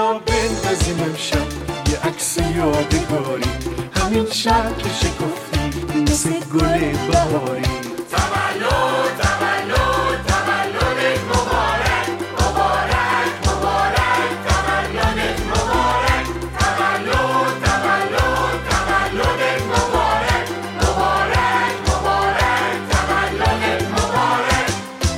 بیا بندازیم امشب یه عکس یادگاری، همین شب که شکفتی مثل گل بهاری. تولد تولد تولدت مبارک، مبارک مبارک تولدت مبارک، تولد تولد تولدت مبارک، مبارک مبارک تولدت مبارک.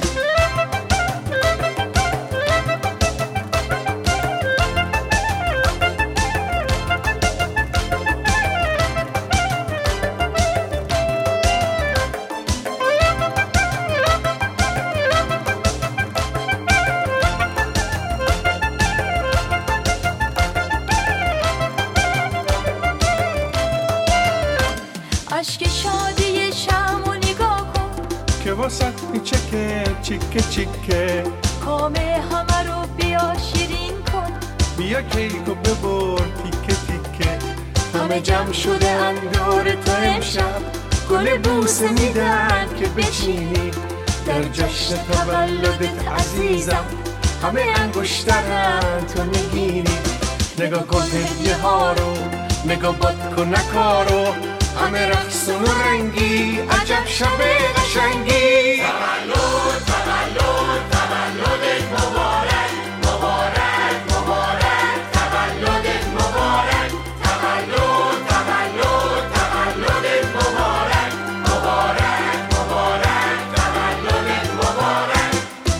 اشک شادی شمو نگاه کن که واسه میچکه چیکه چیکه، کام همه رو بیا شیرین کن. بیا کیکو ببر تیکه تیکه، همه جمع شده اندور تو امشب، گل بوسه میدن که بچینی در جشن تولدت عزیزم، همه انگشترن تو نگیری. نگاه کن هدیه ها رو، نگاه باد کن نکارو، همه رقصون و رنگی، عجب شب قشنگی. تولد تولد تولدت مبارک، مبارک مبارک تولدت مبارک، تولد تولد تولدت مبارک، مبارک مبارک تولدت مبارک.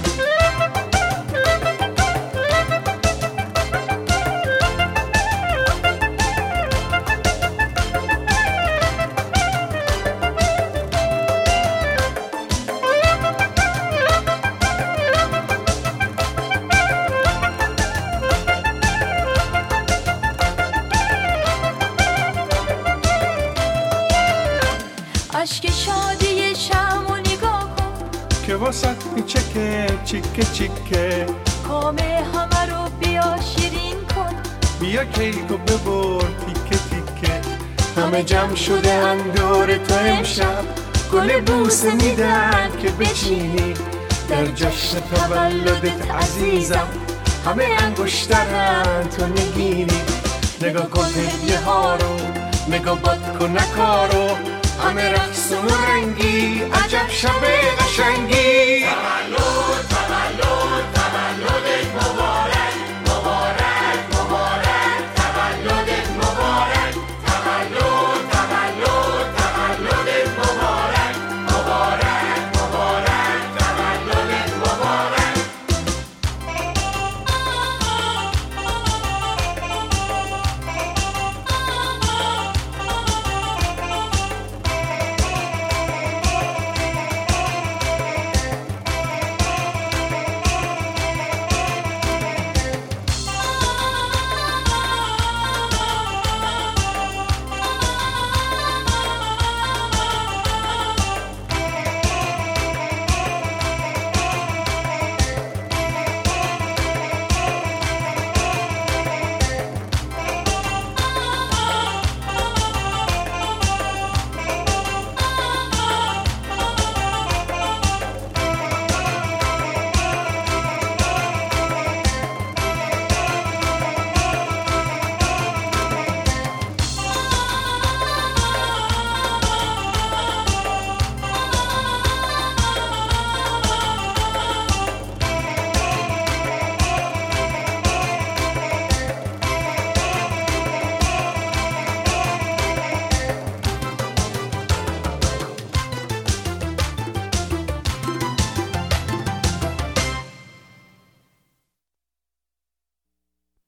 اشک شادی شمو نگاه کن که واسه میچکه چیکه چیکه، کام همه رو بیا شیرین کن. بیا کیکو ببر تیکه تیکه، همه جمع شده اندور تو امشب، گل بوسه میدن که بچینی در جشن تولدت عزیزم، همه انگشترن تو نگیری. نگاه کن هدیه ها رو، نگاه باد کن نکارو، همه رقصون و رنگی، عجب شب قشنگی.